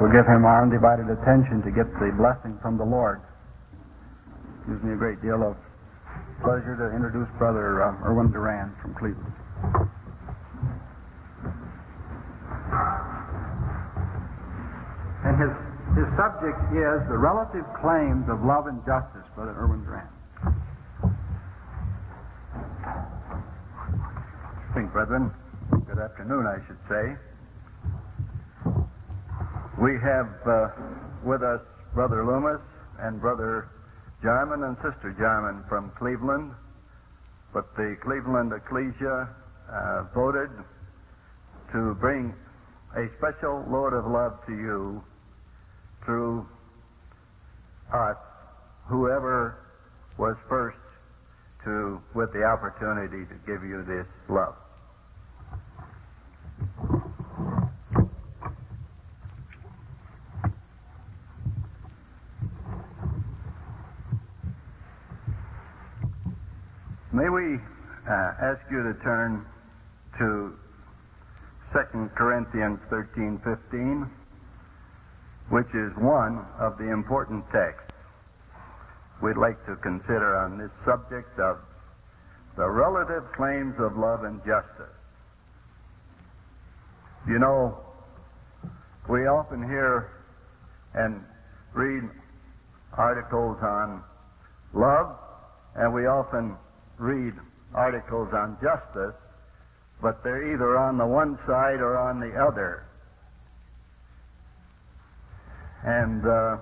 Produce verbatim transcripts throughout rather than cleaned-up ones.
We'll give him our undivided attention to get the blessing from the Lord. It gives me a great deal of pleasure to introduce Brother uh, Erwin Durand from Cleveland. And his, his subject is the relative claims of love and justice, Brother Erwin Durand. Think, brethren, good afternoon, I should say. We have uh, with us Brother Loomis and Brother Jarman and Sister Jarman from Cleveland, but the Cleveland Ecclesia uh, voted to bring a special load of love to you through us, whoever was first to, with the opportunity to give you this love. May we uh, ask you to turn to Second Corinthians thirteen fifteen, which is one of the important texts we'd like to consider on this subject of the relative claims of love and justice. You know, we often hear and read articles on love, and we often read articles on justice, but they're either on the one side or on the other. And uh,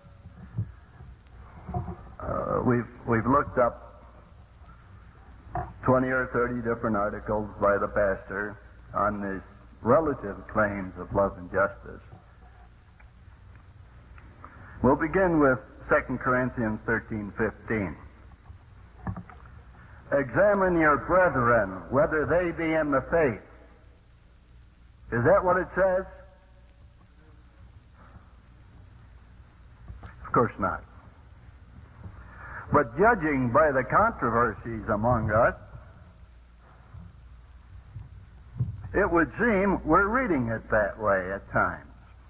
uh, we've we've looked up twenty or thirty different articles by the pastor on these relative claims of love and justice. We'll begin with Second Corinthians thirteen fifteen. Examine your brethren, whether they be in the faith. Is that what it says? Of course not. But judging by the controversies among us, it would seem we're reading it that way at times.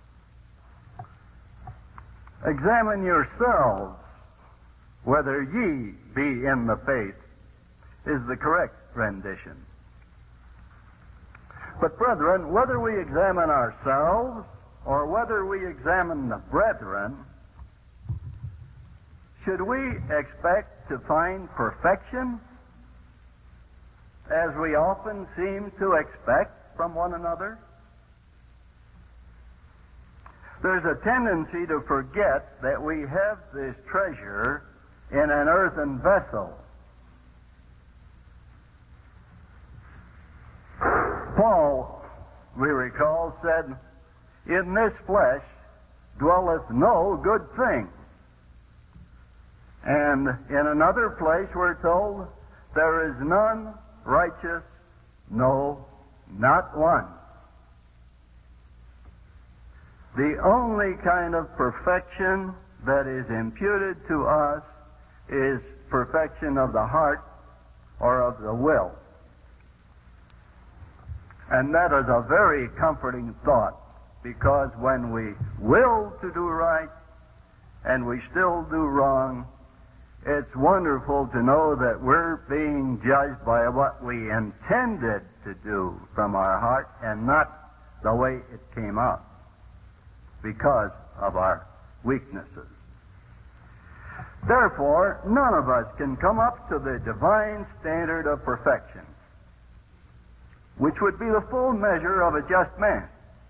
Examine yourselves whether ye be in the faith is the correct rendition. But brethren, whether we examine ourselves or whether we examine the brethren, should we expect to find perfection, as we often seem to expect from one another? There's a tendency to forget that we have this treasure in an earthen vessel. Paul, we recall, said, "In this flesh dwelleth no good thing." And in another place we're told, "There is none righteous, no, not one." The only kind of perfection that is imputed to us is perfection of the heart or of the will. And that is a very comforting thought, because when we will to do right and we still do wrong, it's wonderful to know that we're being judged by what we intended to do from our heart and not the way it came out because of our weaknesses. Therefore, none of us can come up to the divine standard of perfection, which would be the full measure of a just man.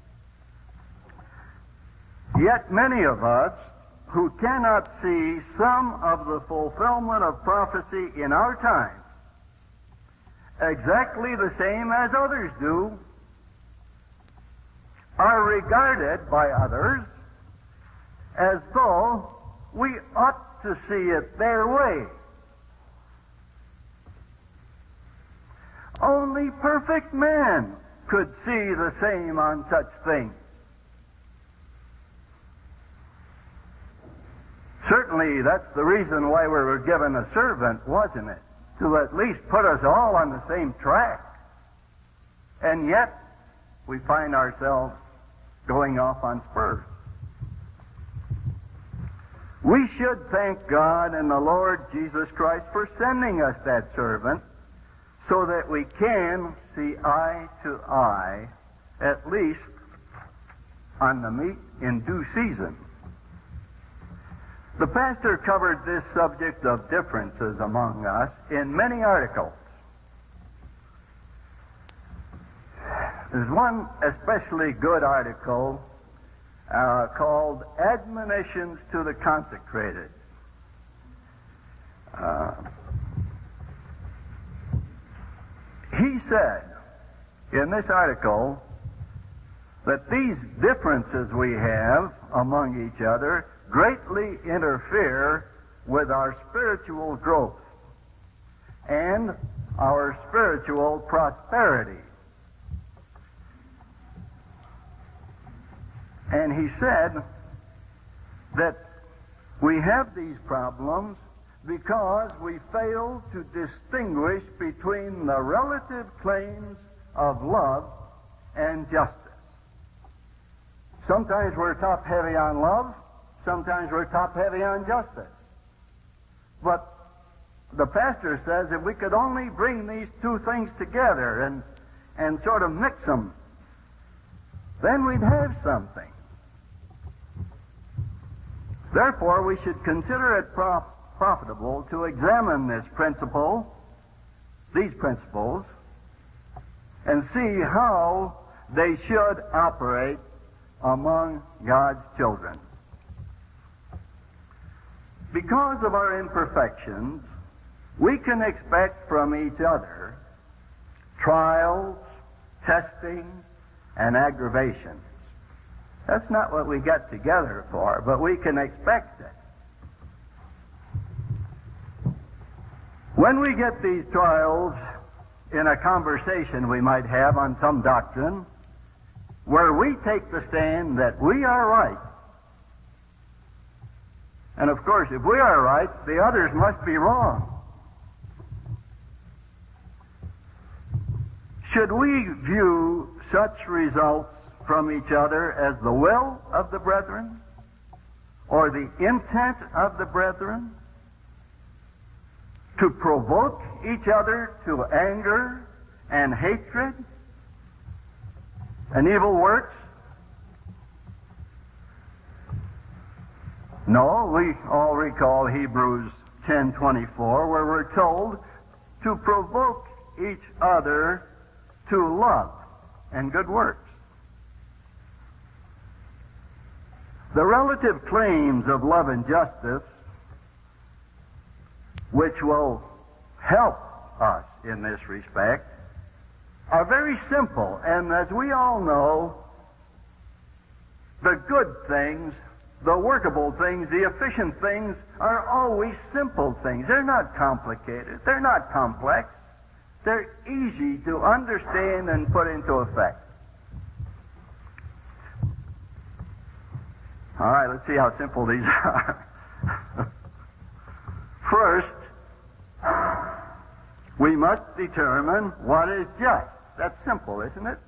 Yet many of us who cannot see some of the fulfillment of prophecy in our time exactly the same as others do, are regarded by others as though we ought to see it their way. Only perfect man could see the same on such things. Certainly, that's the reason why we were given a servant, wasn't it? To at least put us all on the same track. And yet, we find ourselves going off on spurs. We should thank God and the Lord Jesus Christ for sending us that servant so that we can see eye to eye, at least on the meat in due season. The pastor covered this subject of differences among us in many articles. There's one especially good article uh, called Admonitions to the Consecrated. Uh, he said in this article that these differences we have among each other greatly interfere with our spiritual growth and our spiritual prosperity. And he said that we have these problems because we fail to distinguish between the relative claims of love and justice. Sometimes we're top-heavy on love, sometimes we're top-heavy on justice. But the pastor says if we could only bring these two things together and, and sort of mix them, then we'd have something. Therefore, we should consider it pro- profitable to examine this principle, these principles, and see how they should operate among God's children. Because of our imperfections, we can expect from each other trials, testings, and aggravations. That's not what we get together for, but we can expect it. When we get these trials in a conversation we might have on some doctrine, where we take the stand that we are right, and of course, if we are right, the others must be wrong. Should we view such results from each other as the will of the brethren or the intent of the brethren to provoke each other to anger and hatred and evil works? No, we all recall Hebrews ten twenty-four, where we're told to provoke each other to love and good works. The relative claims of love and justice, which will help us in this respect, are very simple. And as we all know, the good things, the workable things, the efficient things are always simple things. They're not complicated. They're not complex. They're easy to understand and put into effect. All right, let's see how simple these are. First, we must determine what is just. That's simple, isn't it?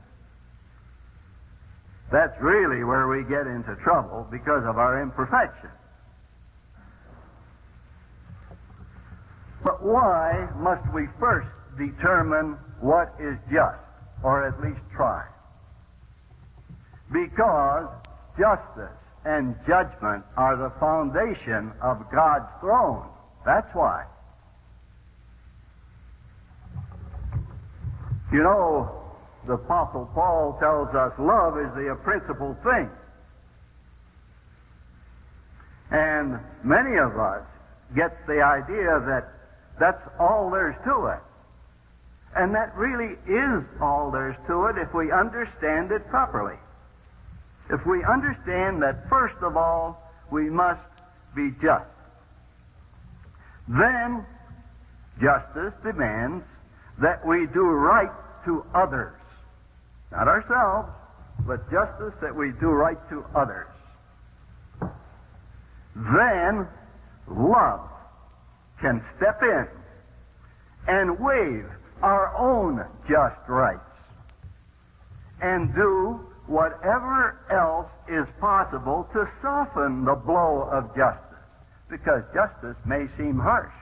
That's really where we get into trouble because of our imperfection. But why must we first determine what is just, or at least try? Because justice and judgment are the foundation of God's throne. That's why. You know, the Apostle Paul tells us love is the principal thing. And many of us get the idea that that's all there's to it. And that really is all there's to it if we understand it properly. If we understand that, first of all, we must be just. Then, justice demands that we do right to others. Not ourselves, but justice that we do right to others. Then, love can step in and waive our own just rights and do whatever else is possible to soften the blow of justice, because justice may seem harsh.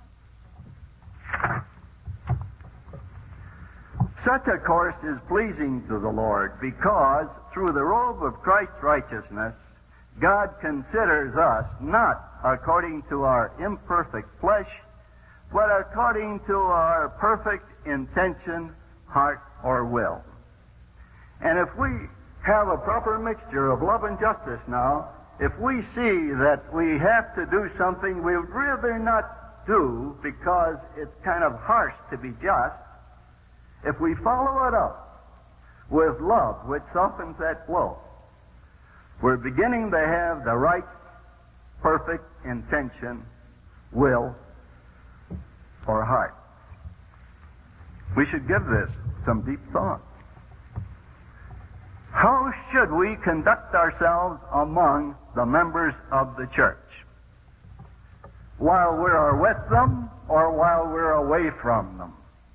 Such a course is pleasing to the Lord because through the robe of Christ's righteousness, God considers us not according to our imperfect flesh, but according to our perfect intention, heart, or will. And if we have a proper mixture of love and justice now, if we see that we have to do something we would rather not do because it's kind of harsh to be just, if we follow it up with love, which softens that blow, we're beginning to have the right, perfect intention, will, or heart. We should give this some deep thought. How should we conduct ourselves among the members of the church? While we are with them or while we're away from them?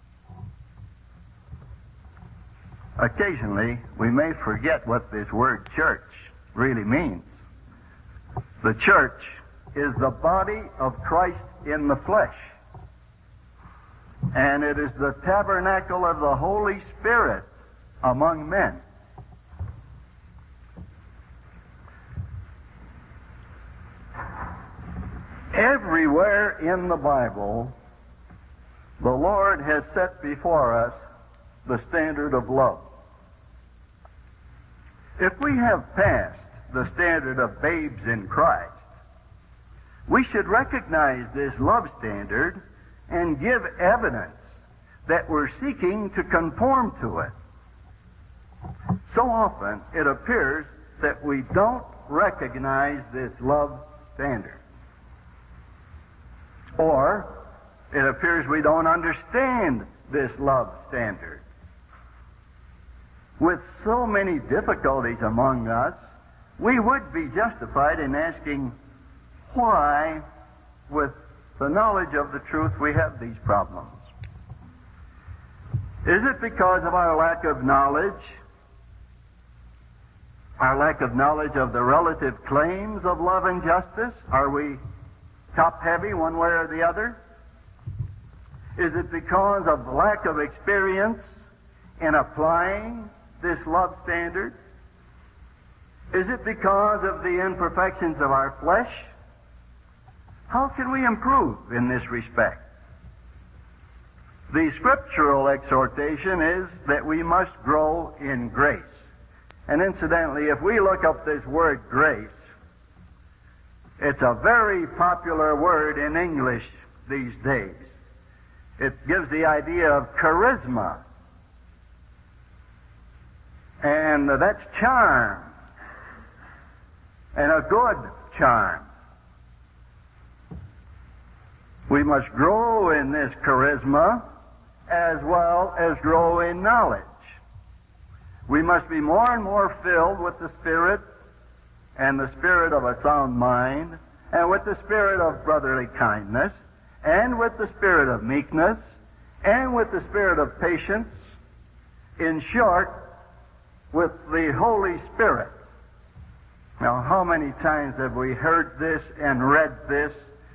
Occasionally, we may forget what this word church really means. The church is the body of Christ in the flesh. And it is the tabernacle of the Holy Spirit among men. Everywhere in the Bible, the Lord has set before us the standard of love. If we have passed the standard of babes in Christ, we should recognize this love standard and give evidence that we're seeking to conform to it. So often it appears that we don't recognize this love standard. Or it appears we don't understand this love standard. With so many difficulties among us, we would be justified in asking why, with the knowledge of the truth, we have these problems. Is it because of our lack of knowledge? Our lack of knowledge of the relative claims of love and justice? Are we top-heavy one way or the other? Is it because of lack of experience in applying this love standard? Is it because of the imperfections of our flesh? How can we improve in this respect? The scriptural exhortation is that we must grow in grace. And incidentally, if we look up this word grace, it's a very popular word in English these days. It gives the idea of charisma. And that's charm. And a good charm. We must grow in this charisma as well as grow in knowledge. We must be more and more filled with the Spirit and the spirit of a sound mind, and with the spirit of brotherly kindness, and with the spirit of meekness, and with the spirit of patience. In short, with the Holy Spirit. Now, how many times have we heard this and read this?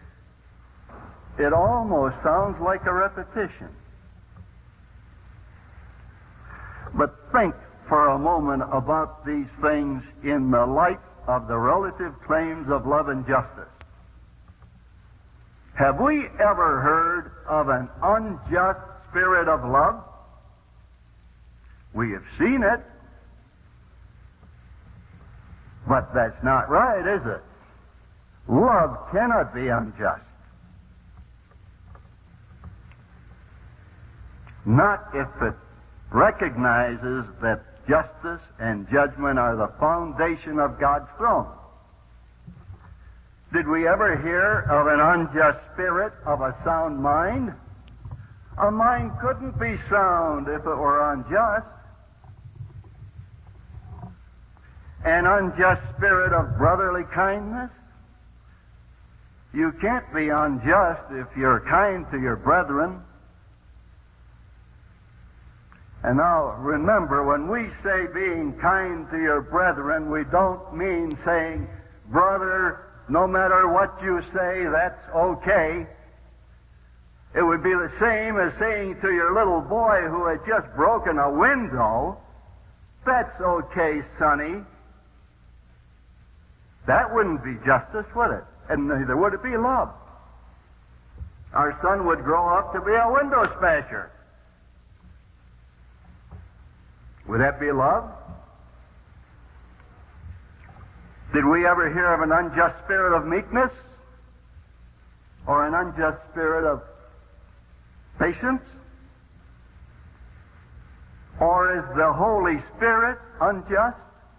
It almost sounds like a repetition. But think for a moment about these things in the light of the relative claims of love and justice. Have we ever heard of an unjust spirit of love? We have seen it. But that's not right, is it? Love cannot be unjust. Not if it recognizes that justice and judgment are the foundation of God's throne. Did we ever hear of an unjust spirit of a sound mind? A mind couldn't be sound if it were unjust. An unjust spirit of brotherly kindness? You can't be unjust if you're kind to your brethren. And now, remember, when we say being kind to your brethren, we don't mean saying, brother, no matter what you say, that's okay. It would be the same as saying to your little boy who had just broken a window, that's okay, sonny. That wouldn't be justice, would it? And neither would it be love. Our son would grow up to be a window smasher. Would that be love? Did we ever hear of an unjust spirit of meekness? Or an unjust spirit of patience? Or is the Holy Spirit unjust?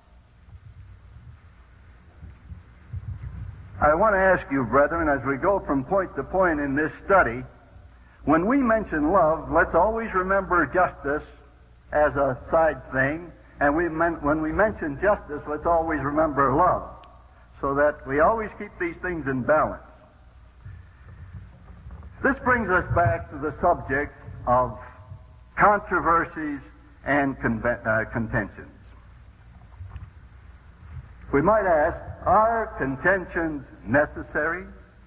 I want to ask you, brethren, as we go from point to point in this study, when we mention love, let's always remember justice as a side thing, and we men- when we mention justice, let's always remember love, so that we always keep these things in balance. This brings us back to the subject of controversies and conve- uh, contentions. We might ask, are contentions necessary?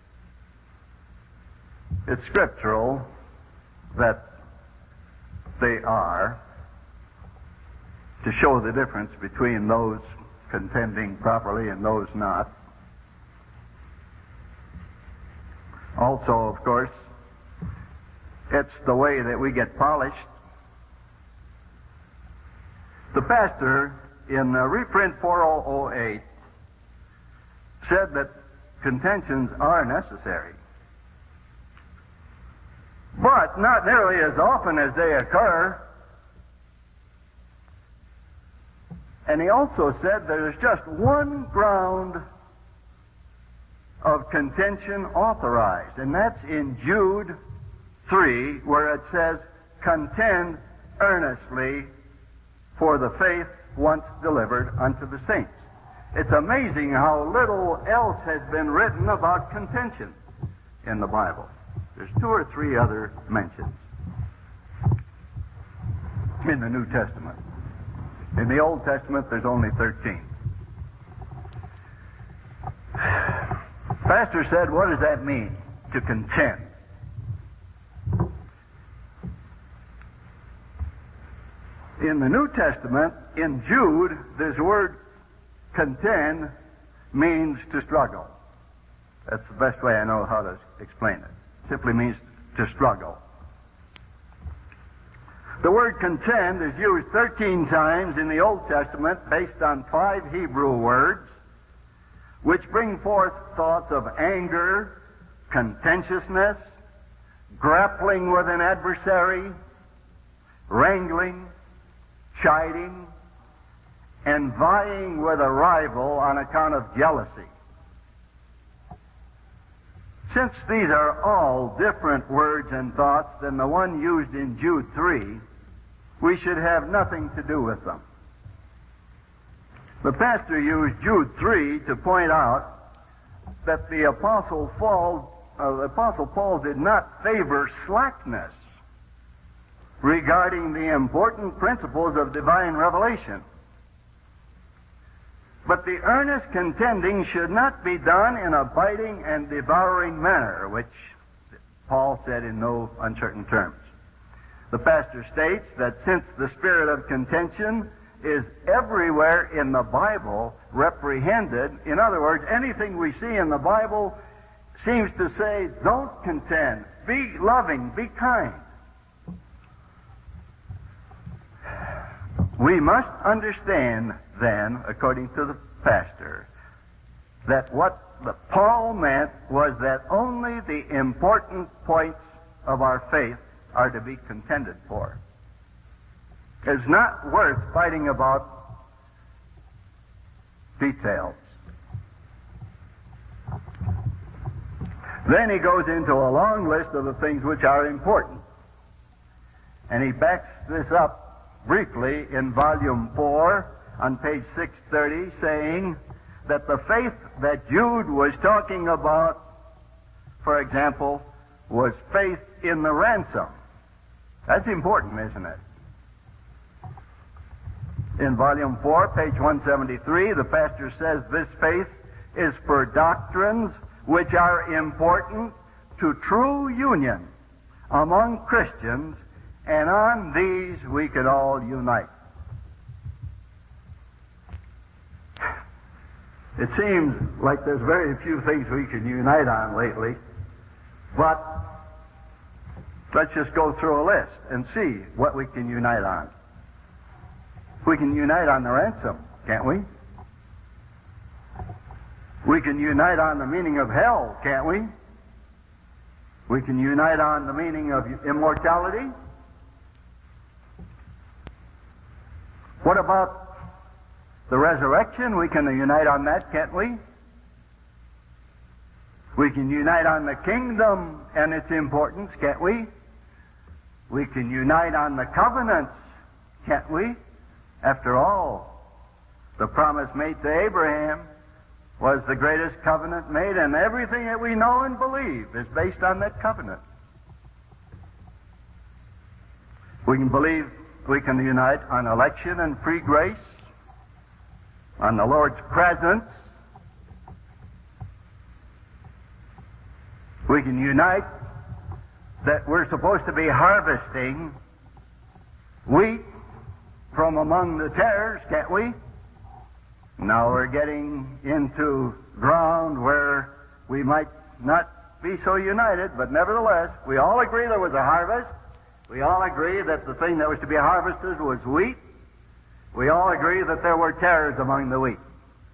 It's scriptural that they are, to show the difference between those contending properly and those not. Also, of course, it's the way that we get polished. The pastor in uh, reprint four thousand eight said that contentions are necessary, but not nearly as often as they occur. And he also said there's just one ground of contention authorized, and that's in Jude three, where it says, contend earnestly for the faith once delivered unto the saints. It's amazing how little else has been written about contention in the Bible. There's two or three other mentions in the New Testament. In the Old Testament, there's only thirteen. Pastor said, what does that mean, to contend? In the New Testament, in Jude, this word contend means to struggle. That's the best way I know how to explain it. It simply means to struggle. The word contend is used thirteen times in the Old Testament based on five Hebrew words, which bring forth thoughts of anger, contentiousness, grappling with an adversary, wrangling, chiding, and vying with a rival on account of jealousy. Since these are all different words and thoughts than the one used in Jude three, we should have nothing to do with them. The pastor used Jude three to point out that the Apostle Paul, uh, the Apostle Paul did not favor slackness regarding the important principles of divine revelation. But the earnest contending should not be done in a biting and devouring manner, which Paul said in no uncertain terms. The pastor states that since the spirit of contention is everywhere in the Bible reprehended, in other words, anything we see in the Bible seems to say, don't contend, be loving, be kind. We must understand then, according to the pastor, that what the Paul meant was that only the important points of our faith are to be contended for. It's not worth fighting about details. Then he goes into a long list of the things which are important. And he backs this up briefly in volume four on page six thirty, saying that the faith that Jude was talking about, for example, was faith in the ransom. That's important, isn't it? In volume four, page one seventy-three, the pastor says this faith is for doctrines which are important to true union among Christians, and on these we could all unite. It seems like there's very few things we can unite on lately, but let's just go through a list and see what we can unite on. We can unite on the ransom, can't we? We can unite on the meaning of hell, can't we? We can unite on the meaning of immortality. What about the resurrection? We can unite on that, can't we? We can unite on the kingdom and its importance, can't we? We can unite on the covenants, can't we? After all, the promise made to Abraham was the greatest covenant made, and everything that we know and believe is based on that covenant. We can believe, we can unite on election and free grace, on the Lord's presence. We can unite that we're supposed to be harvesting wheat from among the tares, can't we? Now we're getting into ground where we might not be so united, but nevertheless, we all agree there was a harvest. We all agree that the thing that was to be harvested was wheat. We all agree that there were tares among the wheat.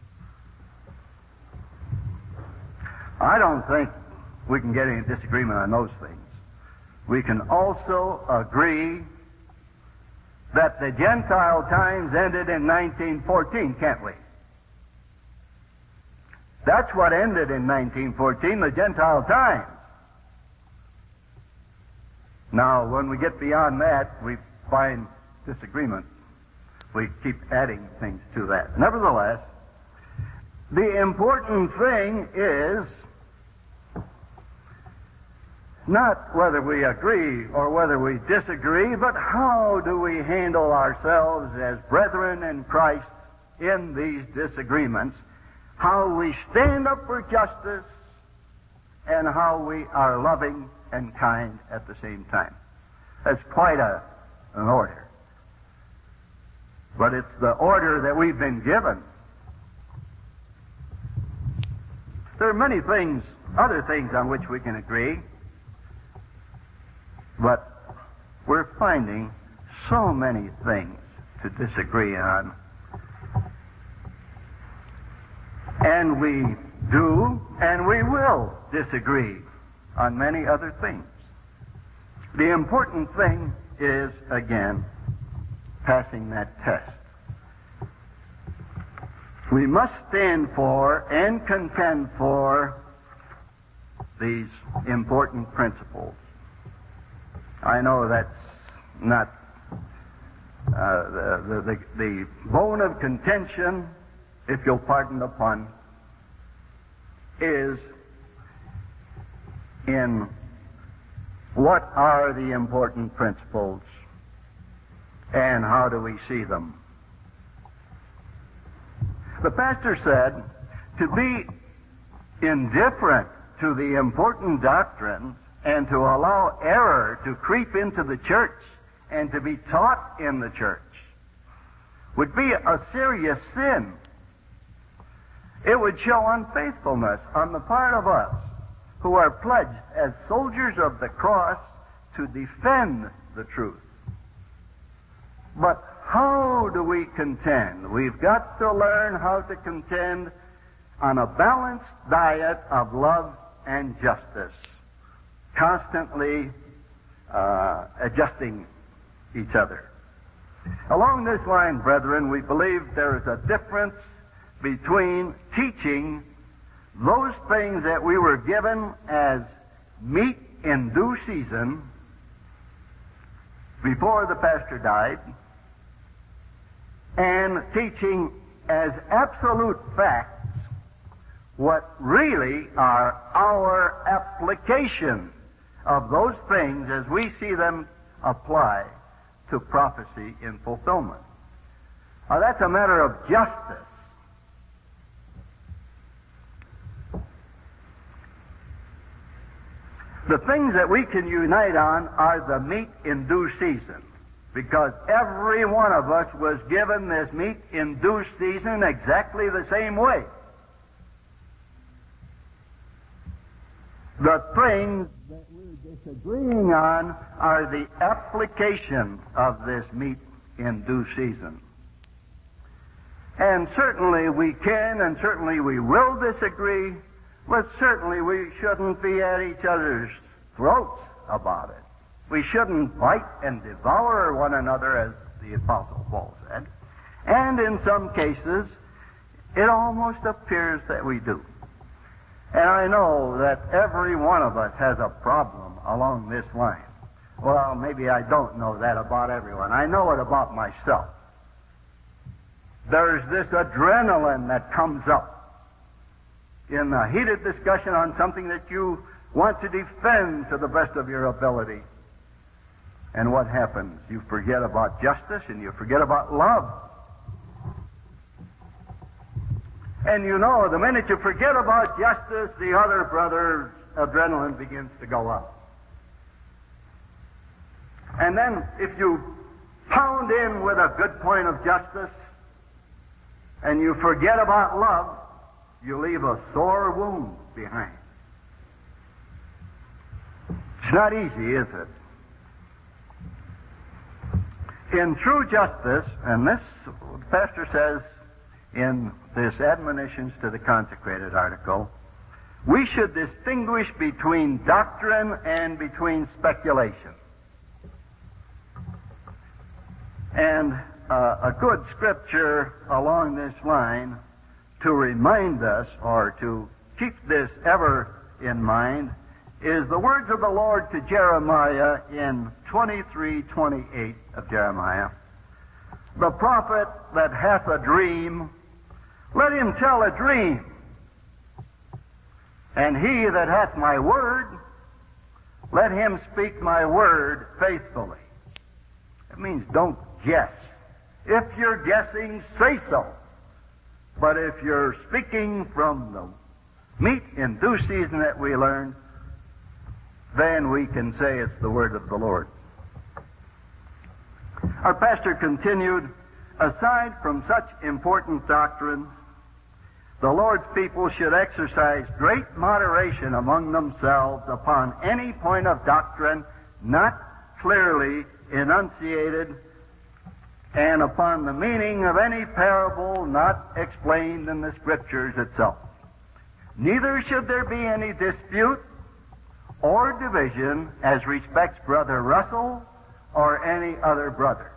I don't think we can get any disagreement on those things. We can also agree that the Gentile times ended in nineteen fourteen, can't we? That's what ended in nineteen fourteen, the Gentile times. Now, when we get beyond that, we find disagreement. We keep adding things to that. Nevertheless, the important thing is not whether we agree or whether we disagree, but how do we handle ourselves as brethren in Christ in these disagreements, how we stand up for justice, and how we are loving and kind at the same time. That's quite a, an order. But it's the order that we've been given. There are many things, other things on which we can agree, but we're finding so many things to disagree on. And we do, and we will disagree on many other things. The important thing is, again, passing that test. We must stand for and contend for these important principles. I know that's not uh, the, the, the bone of contention, if you'll pardon the pun, is in what are the important principles and how do we see them. The pastor said to be indifferent to the important doctrines and to allow error to creep into the church and to be taught in the church would be a serious sin. It would show unfaithfulness on the part of us who are pledged as soldiers of the cross to defend the truth. But how do we contend? We've got to learn how to contend on a balanced diet of love and justice, constantly uh, adjusting each other. Along this line, brethren, we believe there is a difference between teaching those things that we were given as meat in due season before the pastor died, and teaching as absolute facts what really are our application of those things as we see them apply to prophecy in fulfillment. Now, that's a matter of justice. The things that we can unite on are the meat in due season, because every one of us was given this meat in due season exactly the same way. The things that we're disagreeing on are the application of this meat in due season. And certainly we can and certainly we will disagree, but certainly we shouldn't be at each other's throats about it. We shouldn't bite and devour one another, as the Apostle Paul said. And in some cases, it almost appears that we do. And I know that every one of us has a problem along this line. Well, maybe I don't know that about everyone. I know it about myself. There's this adrenaline that comes up in a heated discussion on something that you want to defend to the best of your ability. And what happens? You forget about justice and you forget about love. And you know, the minute you forget about justice, the other brother's adrenaline begins to go up. And then if you pound in with a good point of justice and you forget about love, you leave a sore wound behind. It's not easy, is it? In true justice, and this the pastor says in this Admonitions to the Consecrated article, we should distinguish between doctrine and between speculation. And uh, a good scripture along this line to remind us, or to keep this ever in mind, is the words of the Lord to Jeremiah in twenty-three twenty-eight of Jeremiah. The prophet that hath a dream, let him tell a dream. And he that hath my word, let him speak my word faithfully. It means don't guess. If you're guessing, say so. But if you're speaking from the meat in due season that we learn, then we can say it's the word of the Lord. Our pastor continued, aside from such important doctrines, the Lord's people should exercise great moderation among themselves upon any point of doctrine not clearly enunciated, and upon the meaning of any parable not explained in the Scriptures itself. Neither should there be any dispute or division as respects Brother Russell or any other brother.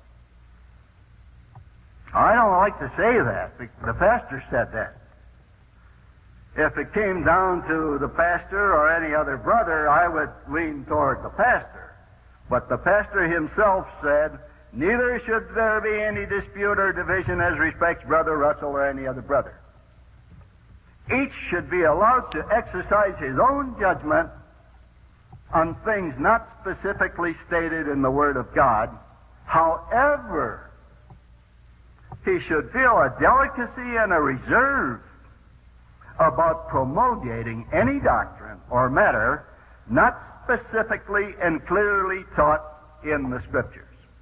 I don't like to say that. The pastor said that. If it came down to the pastor or any other brother, I would lean toward the pastor. But the pastor himself said, neither should there be any dispute or division as respects Brother Russell or any other brother. Each should be allowed to exercise his own judgment on things not specifically stated in the Word of God. However, he should feel a delicacy and a reserve about promulgating any doctrine or matter not specifically and clearly taught in the Scriptures.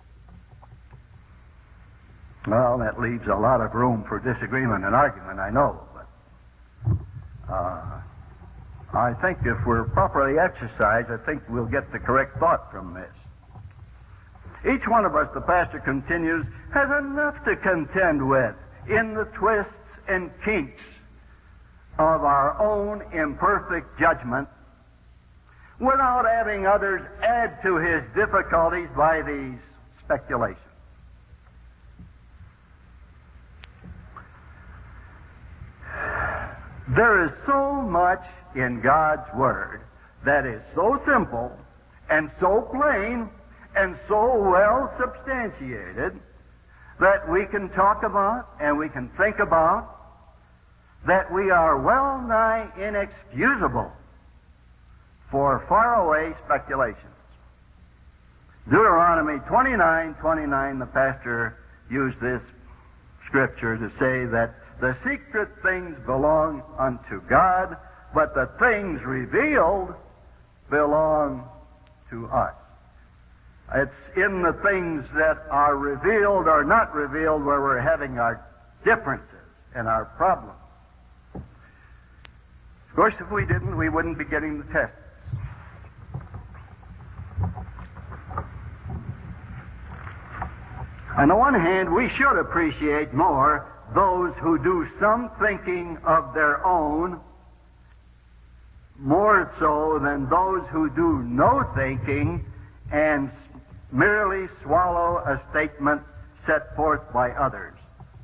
Well, that leaves a lot of room for disagreement and argument, I know, but uh, I think if we're properly exercised, I think we'll get the correct thought from this. Each one of us, the pastor continues, has enough to contend with in the twists and kinks of our own imperfect judgment without having others add to his difficulties by these speculations. There is so much in God's Word that is so simple and so plain and so well substantiated that we can talk about and we can think about that we are well nigh inexcusable for faraway speculations. Deuteronomy twenty-nine twenty-nine, the pastor used this scripture to say that the secret things belong unto God, but the things revealed belong to us. It's in the things that are revealed or not revealed where we're having our differences and our problems. Of course, if we didn't, we wouldn't be getting the tests. On the one hand, we should appreciate more those who do some thinking of their own, more so than those who do no thinking and merely swallow a statement set forth by others.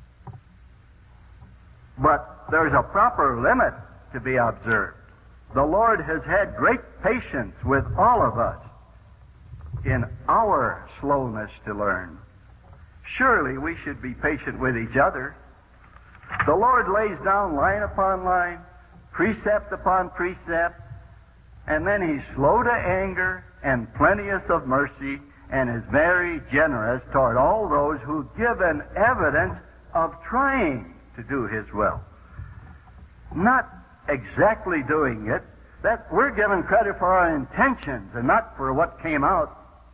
But there's a proper limit to be observed. The Lord has had great patience with all of us in our slowness to learn. Surely we should be patient with each other. The Lord lays down line upon line, precept upon precept, and then He's slow to anger and plenteous of mercy, and is very generous toward all those who give an evidence of trying to do His will. Not exactly doing it. That we're given credit for our intentions and not for what came out.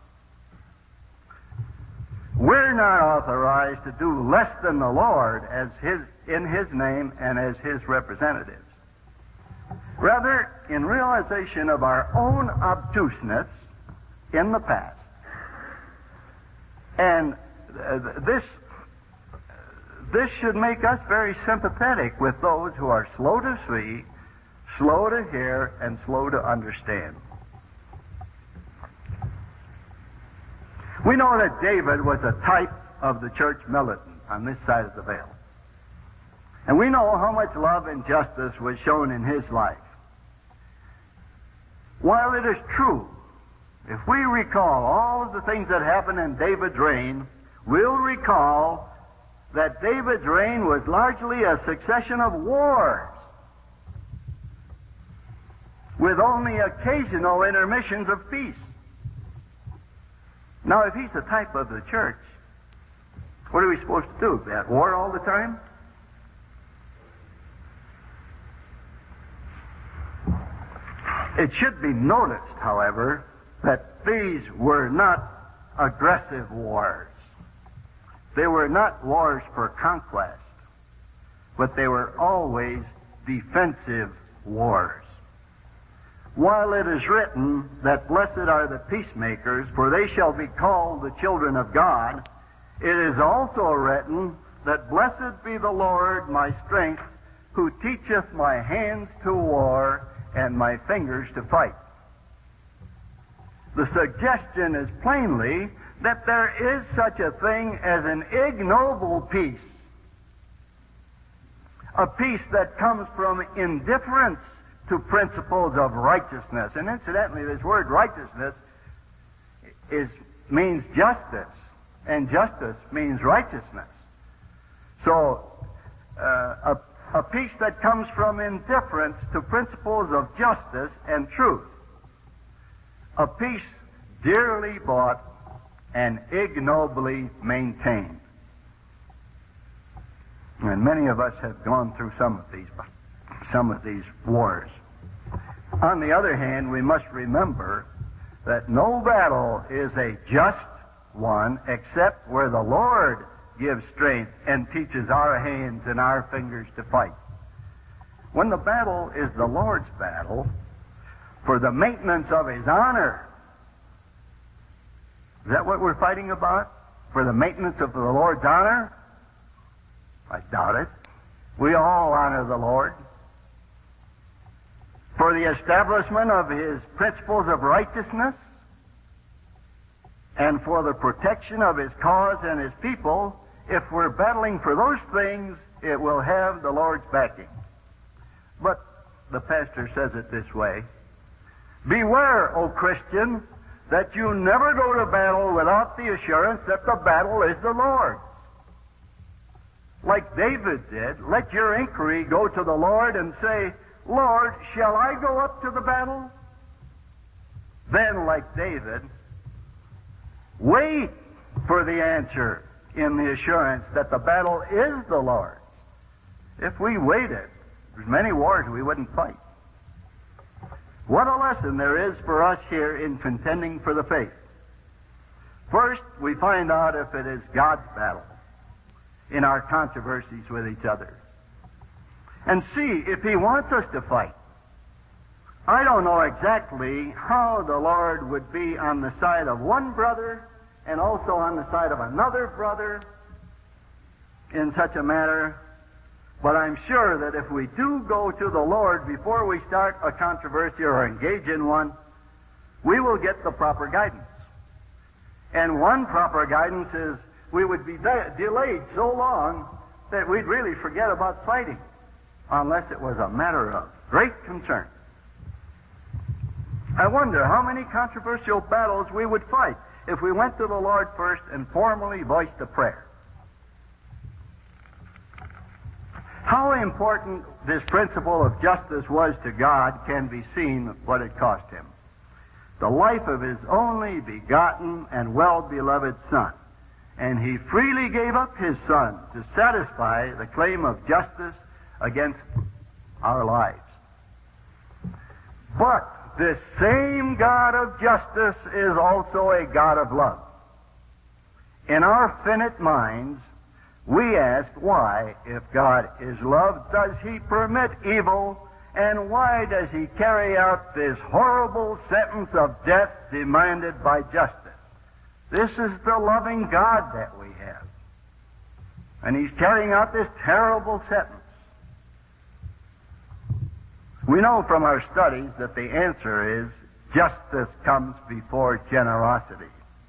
We're not authorized to do less than the Lord as His, in His name and as His representatives. Rather, in realization of our own obtuseness in the past, and uh, this, this should make us very sympathetic with those who are slow to see, slow to hear, and slow to understand. We know that David was a type of the church militant on this side of the veil. And we know how much love and justice was shown in his life. While it is true, if we recall all of the things that happened in David's reign, we'll recall that David's reign was largely a succession of wars, with only occasional intermissions of peace. Now, if he's the type of the church, what are we supposed to do? Be at war all the time? It should be noticed, however, that these were not aggressive wars. They were not wars for conquest, but they were always defensive wars. While it is written that blessed are the peacemakers, for they shall be called the children of God, it is also written that blessed be the Lord my strength, who teacheth my hands to war and my fingers to fight. The suggestion is plainly that there is such a thing as an ignoble peace, a peace that comes from indifference to principles of righteousness. And incidentally, this word righteousness is means justice, and justice means righteousness. So, uh, a, a peace that comes from indifference to principles of justice and truth. A peace dearly bought and ignobly maintained. And many of us have gone through some of these some of these wars. On the other hand, we must remember that no battle is a just one except where the Lord gives strength and teaches our hands and our fingers to fight. When the battle is the Lord's battle for the maintenance of His honor, is that what we're fighting about? For the maintenance of the Lord's honor? I doubt it. We all honor the Lord. For the establishment of His principles of righteousness and for the protection of His cause and His people, if we're battling for those things, it will have the Lord's backing. But the pastor says it this way: beware, O Christian, that you never go to battle without the assurance that the battle is the Lord's. Like David did, let your inquiry go to the Lord and say, Lord, shall I go up to the battle? Then, like David, wait for the answer in the assurance that the battle is the Lord's. If we waited, there's many wars we wouldn't fight. What a lesson there is for us here in contending for the faith. First, we find out if it is God's battle in our controversies with each other. And see if He wants us to fight. I don't know exactly how the Lord would be on the side of one brother and also on the side of another brother in such a matter, but I'm sure that if we do go to the Lord before we start a controversy or engage in one, we will get the proper guidance. And one proper guidance is we would be de- delayed so long that we'd really forget about fighting, unless it was a matter of great concern. I wonder how many controversial battles we would fight if we went to the Lord first and formally voiced a prayer. How important this principle of justice was to God can be seen what it cost Him. The life of His only begotten and well-beloved Son. And He freely gave up His Son to satisfy the claim of justice against our lives. But this same God of justice is also a God of love. In our finite minds, we ask why, if God is love, does He permit evil, and why does He carry out this horrible sentence of death demanded by justice? This is the loving God that we have. And He's carrying out this terrible sentence. We know from our studies that the answer is justice comes before generosity.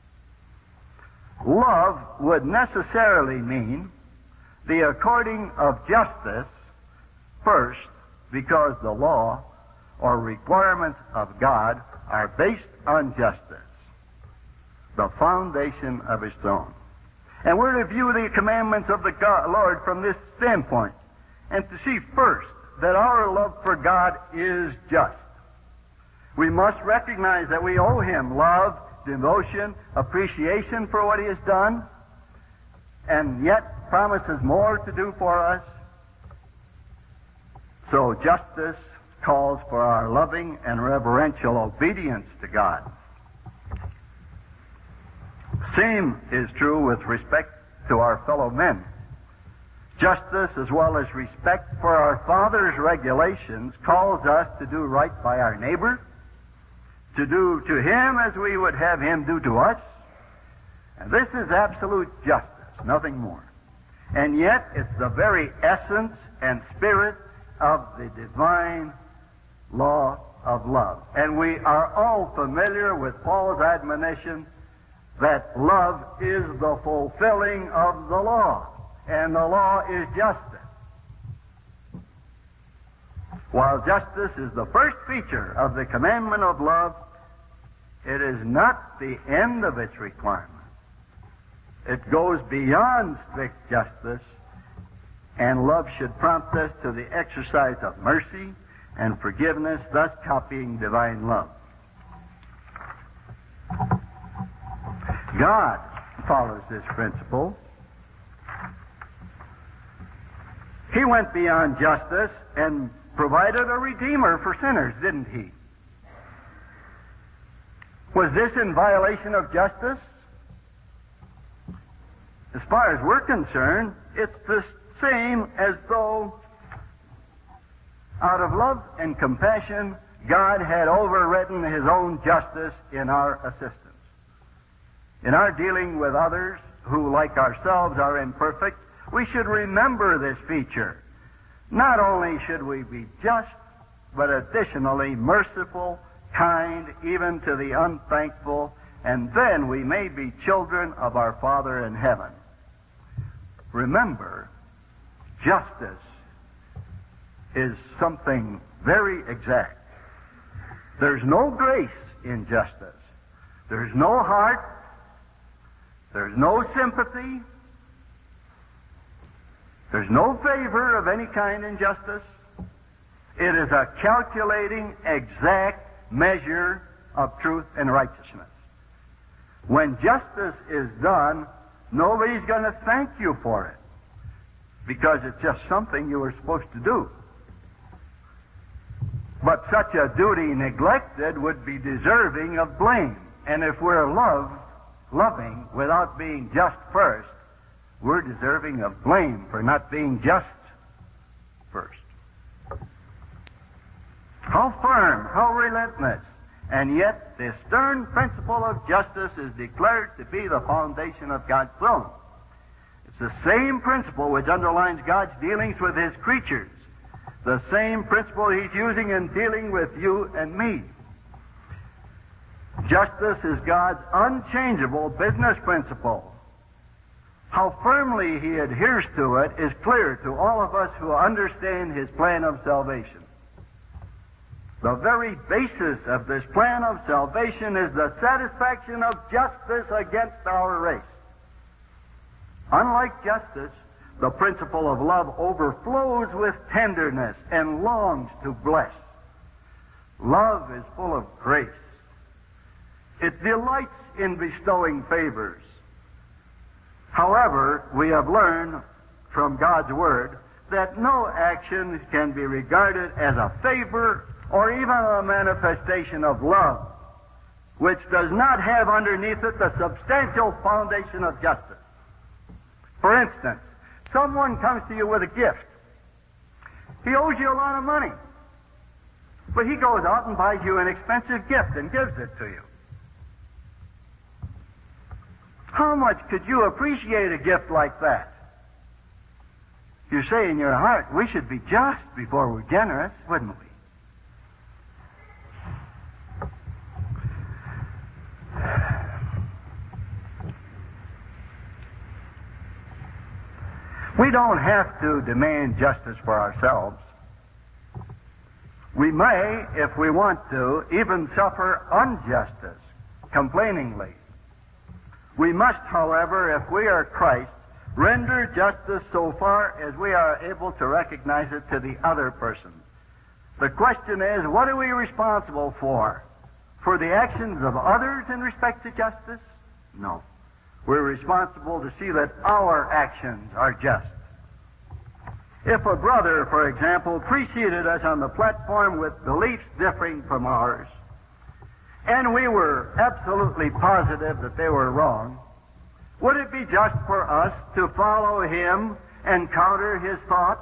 Love would necessarily mean the according of justice first, because the law or requirements of God are based on justice, the foundation of His throne. And we're to view the commandments of the God, Lord from this standpoint, and to see first that our love for God is just. We must recognize that we owe Him love, devotion, appreciation for what He has done, and yet promises more to do for us. So justice calls for our loving and reverential obedience to God. Same is true with respect to our fellow men. Justice, as well as respect for our Father's regulations, calls us to do right by our neighbor, to do to him as we would have him do to us. And this is absolute justice, nothing more. And yet, it's the very essence and spirit of the divine law of love. And we are all familiar with Paul's admonition that love is the fulfilling of the law. And the law is justice. While justice is the first feature of the commandment of love, it is not the end of its requirement. It goes beyond strict justice, and love should prompt us to the exercise of mercy and forgiveness, thus copying divine love. God follows this principle. He went beyond justice and provided a redeemer for sinners, didn't He? Was this in violation of justice? As far as we're concerned, it's the same as though, out of love and compassion, God had overridden His own justice in our assistance. In our dealing with others who, like ourselves, are imperfect, we should remember this feature. Not only should we be just, but additionally merciful, kind, even to the unthankful, and then we may be children of our Father in heaven. Remember, justice is something very exact. There's no grace in justice. There's no heart. There's no sympathy. There's no favor of any kind in justice. It is a calculating, exact measure of truth and righteousness. When justice is done, nobody's going to thank you for it, because it's just something you were supposed to do. But such a duty neglected would be deserving of blame. And if we're love, loving without being just first, we're deserving of blame for not being just first. How firm, how relentless. And yet, this stern principle of justice is declared to be the foundation of God's throne. It's the same principle which underlines God's dealings with His creatures. The same principle He's using in dealing with you and me. Justice is God's unchangeable business principle. How firmly He adheres to it is clear to all of us who understand His plan of salvation. The very basis of this plan of salvation is the satisfaction of justice against our race. Unlike justice, the principle of love overflows with tenderness and longs to bless. Love is full of grace. It delights in bestowing favors. However, we have learned from God's Word that no action can be regarded as a favor or even a manifestation of love which does not have underneath it the substantial foundation of justice. For instance, someone comes to you with a gift. He owes you a lot of money, but he goes out and buys you an expensive gift and gives it to you. How much could you appreciate a gift like that? You say in your heart, we should be just before we're generous, wouldn't we? We don't have to demand justice for ourselves. We may, if we want to, even suffer injustice, complainingly. We must, however, if we are Christ, render justice so far as we are able to recognize it to the other person. The question is, what are we responsible for? For the actions of others in respect to justice? No. We're responsible to see that our actions are just. If a brother, for example, preceded us on the platform with beliefs differing from ours, and we were absolutely positive that they were wrong, would it be just for us to follow him and counter his thoughts?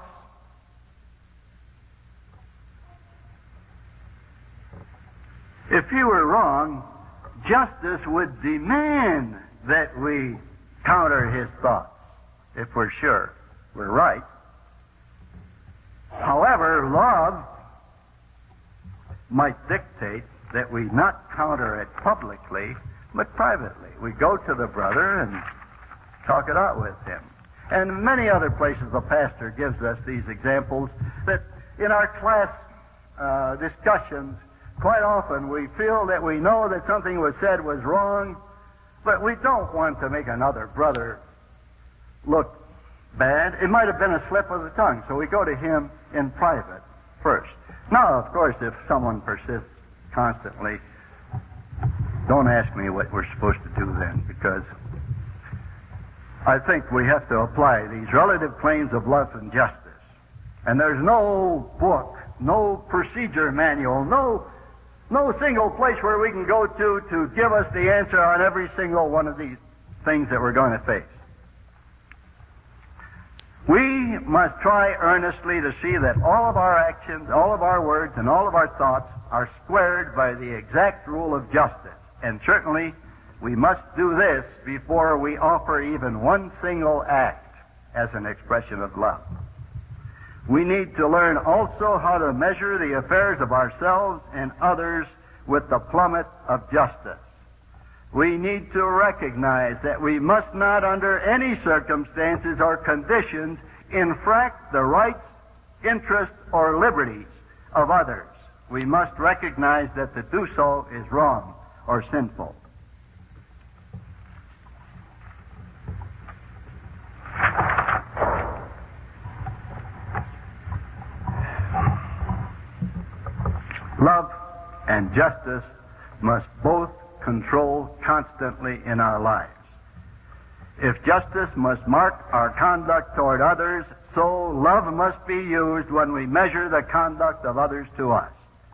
If he were wrong, justice would demand that we counter his thoughts, if we're sure we're right. However, love might dictate that we not counter it publicly, but privately. We go to the brother and talk it out with him. And many other places the pastor gives us these examples that in our class uh, discussions, quite often we feel that we know that something was said was wrong, but we don't want to make another brother look bad. It might have been a slip of the tongue, so we go to him in private first. Now, of course, if someone persists constantly, don't ask me what we're supposed to do then, because I think we have to apply these relative claims of love and justice. And there's no book, no procedure manual, no no single place where we can go to to give us the answer on every single one of these things that we're going to face. We must try earnestly to see that all of our actions, all of our words, and all of our thoughts are squared by the exact rule of justice. And certainly, we must do this before we offer even one single act as an expression of love. We need to learn also how to measure the affairs of ourselves and others with the plummet of justice. We need to recognize that we must not, under any circumstances or conditions, infract the rights, interests, or liberties of others. We must recognize that to do so is wrong or sinful. Love and justice must both control constantly in our lives. If justice must mark our conduct toward others, so love must be used when we measure the conduct of others to us.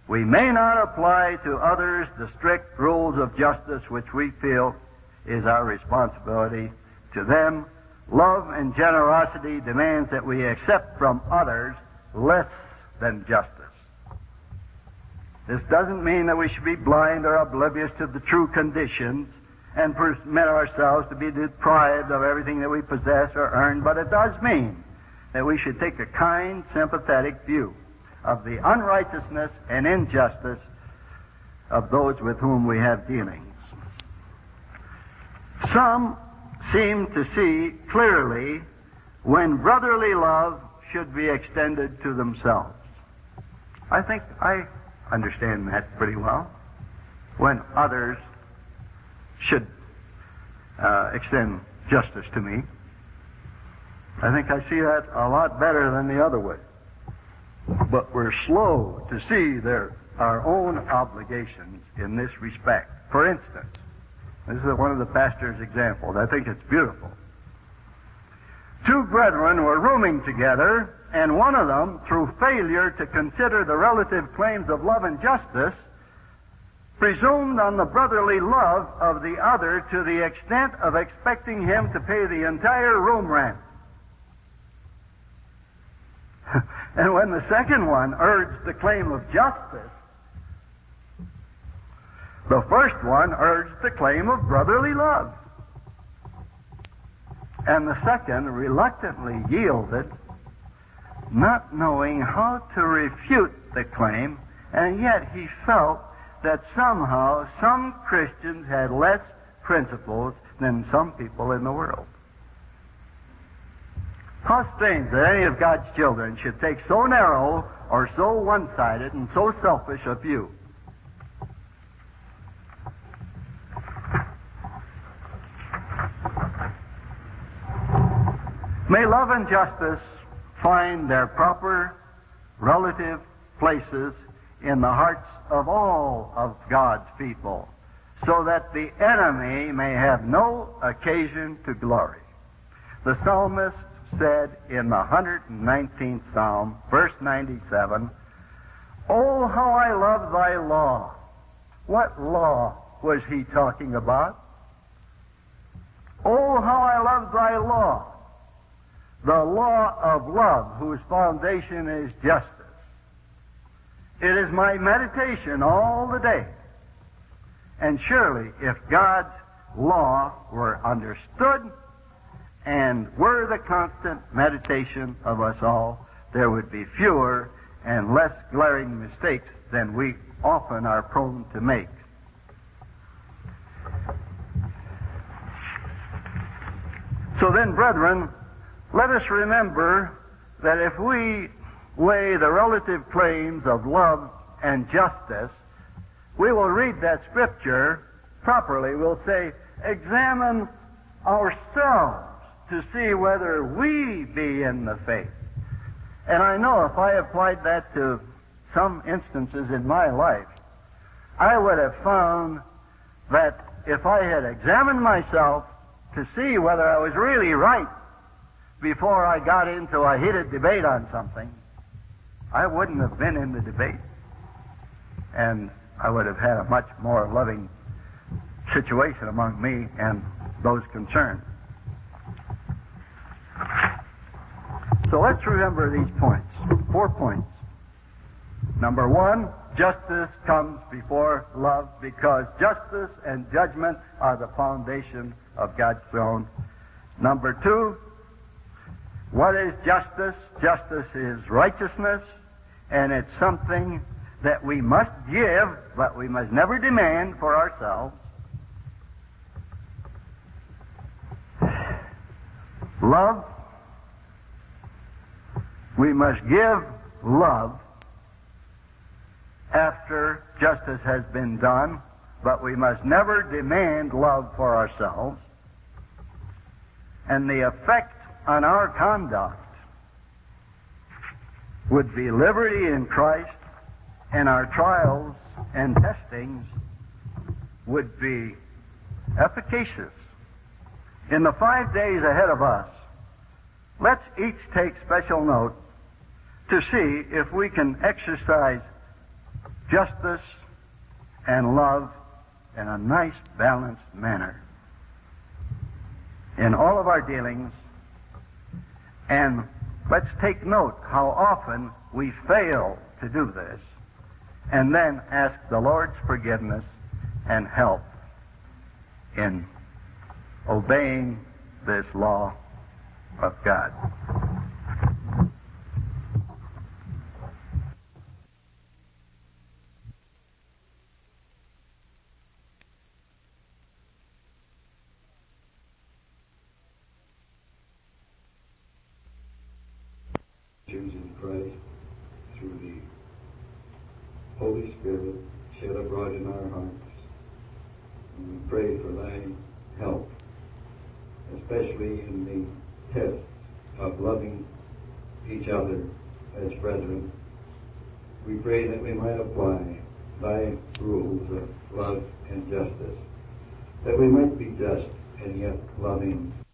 We may not apply to others the strict rules of justice which we feel is our responsibility to them. Love and generosity demands that we accept from others less than justice. This doesn't mean that we should be blind or oblivious to the true conditions and permit ourselves to be deprived of everything that we possess or earn, but it does mean that we should take a kind, sympathetic view of the unrighteousness and injustice of those with whom we have dealings. Some seem to see clearly when brotherly love should be extended to themselves. I think I understand that pretty well. When others should uh, extend justice to me, I think I see that a lot better than the other way. But we're slow to see their, our own obligations in this respect. For instance, this is one of the pastor's examples. I think it's beautiful. Two brethren were rooming together, and one of them, through failure to consider the relative claims of love and justice, presumed on the brotherly love of the other to the extent of expecting him to pay the entire room rent. And when the second one urged the claim of justice, the first one urged the claim of brotherly love. And the second reluctantly yielded, not knowing how to refute the claim, and yet he felt that somehow some Christians had less principles than some people in the world. How strange that any of God's children should take so narrow or so one-sided and so selfish a view. May love and justice find their proper relative places in the hearts of all of God's people, so that the enemy may have no occasion to glory. The psalmist said in the one hundred nineteenth Psalm, verse ninety-seven, "Oh, how I love thy law." What law was he talking about? "Oh, how I love thy law." The law of love, whose foundation is justice. It is my meditation all the day. And surely, if God's law were understood and were the constant meditation of us all, there would be fewer and less glaring mistakes than we often are prone to make. So then, brethren, let us remember that if we weigh the relative claims of love and justice, we will read that scripture properly. We'll say, examine ourselves to see whether we be in the faith. And I know if I applied that to some instances in my life, I would have found that if I had examined myself to see whether I was really right before I got into a heated debate on something, I wouldn't have been in the debate. And I would have had a much more loving situation among me and those concerned. So let's remember these points. Four points. Number one, justice comes before love because justice and judgment are the foundation of God's throne. Number two, what is justice? Justice is righteousness, and it's something that we must give, but we must never demand for ourselves. Love, we must give love after justice has been done, but we must never demand love for ourselves. And the effect on our conduct would be liberty in Christ, and our trials and testings would be efficacious. In the five days ahead of us, let's each take special note to see if we can exercise justice and love in a nice, balanced manner in all of our dealings. And let's take note how often we fail to do this, and then ask the Lord's forgiveness and help in obeying this law of God. In Christ through the Holy Spirit shed abroad in our hearts. And we pray for thy help, especially in the test of loving each other as brethren. We pray that we might apply thy rules of love and justice, that we might be just and yet loving.